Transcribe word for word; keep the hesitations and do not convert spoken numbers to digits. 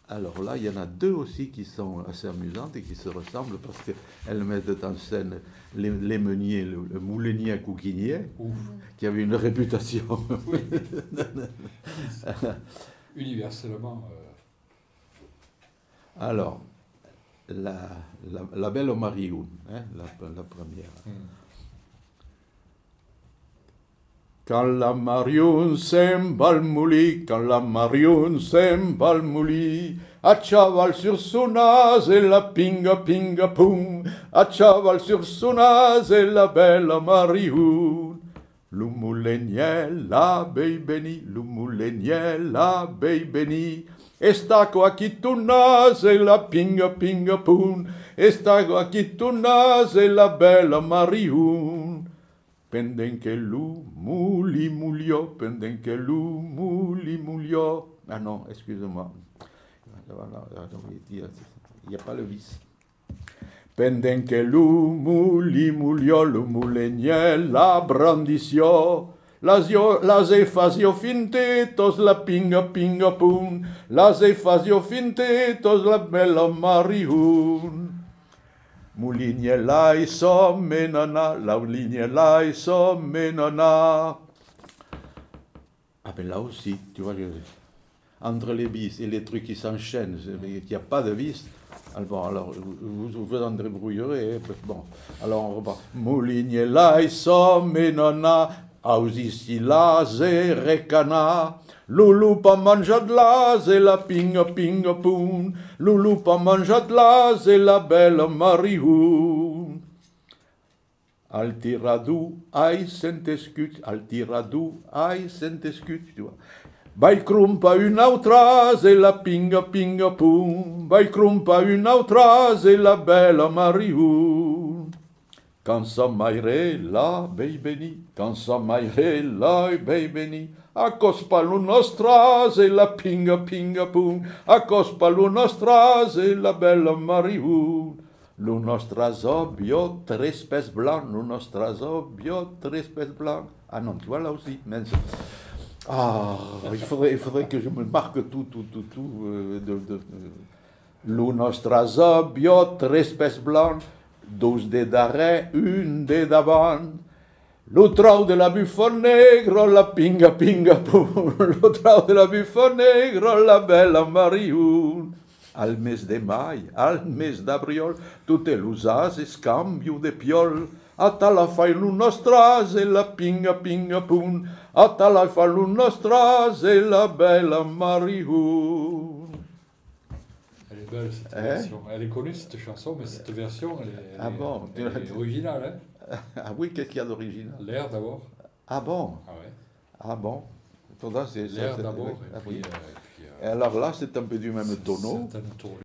alors là, il y en a deux aussi qui sont assez amusantes et qui se ressemblent parce qu'elles mettent en scène les, les meuniers, le, le moulinier à Couquignet, Ouf. qui avait une réputation. Oui. Universellement. Euh... Alors, la, la, la belle Marioun, hein, la, la première. Mm. Quand la Marioun s'emballe mouli, quand la Marioun s'emballe mouli, à cheval sur son ase et la pinga pinga poum, à cheval sur son ase et la belle Marioun. Le moulinier l'abeille béni, le moulinier l'abeille béni, estaco aquí tu nase et la pinga pinga poum, estaco aquí tu nase et la belle Marioun. Pendant que lu mouli moulio, pendant que lu mouli moulio. Ah non, excusez-moi. Il n'y a pas le vis. Pendant que lu mouli moulio, le moulinier la brandició. Las, yo, las efasio fintetos, la pinga pinga pum. Las efasio fintetos, la bella Marioun. Moulinier lai som menana, la ligne lai som menana. Ah ben là aussi, tu vois, entre les bis et les trucs qui s'enchaînent, il n'y a pas de vis. Alors, alors vous vous en débrouillerez. Bon, alors on repart. Moulinier lai som menana, ausi la recana. Loulou pas manja de l'as et la pinga pinga poum. Loulou pas manja de l'as et la belle Marioun. Al tiradou, aïe sentescut, al tiradou, aïe sentescut, tu vois. Vai crumpa une autras et la pinga pinga poum. Vai crumpa une autras et la belle Marioun. Quand ça m'aillerait la bei béni, quand ça m'aillerait la bei béni. Acos palu nostras et la pinga pinga pum, acos palu nostras et la bella Marioun. Lu nostras obio tres pes blanc, lu nostras obio tres pes blanc. Ah non, tu vois là aussi. Mais... Ah, il faudrait, il faudrait que je me marque tout, tout, tout, tout. Euh, de, de, de. Lu nostras obio tres pes blanc, douze de darrere, une de davant. Lo trau de la buffo negro, la pinga pinga pum. Lo trau de la buffo negro, la bella Marioun. Al mes de mai, al mes d'abriol, tutte l'usase scambio de piol. A la fai lu nostrase, la pinga pinga pum. A la fai lu nostrase, la bella Marioun. Elle est belle cette hein? version. Elle est connue cette chanson, mais cette version, elle est, elle ah est, bon, elle est originale. Hein? Ah oui, qu'est-ce qu'il y a d'original? L'air d'abord. Ah bon? Ah ouais. Ah bon? L'air d'abord. Ah, Et, oui. puis, euh, et puis, Et alors là, c'est un peu du même tonneau. C'est un tonneau.